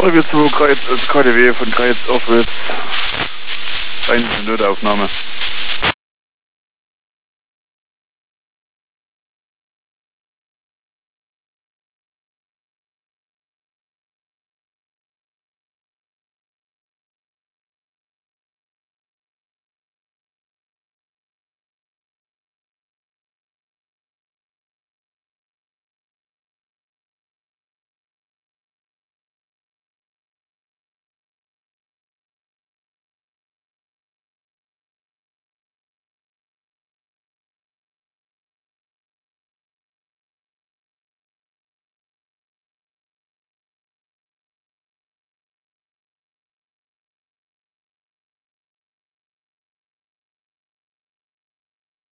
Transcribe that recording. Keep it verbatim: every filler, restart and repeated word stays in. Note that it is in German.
Oder wir zu Kreuz, also K D W von Kreuz aufwärts. Eine Notaufnahme.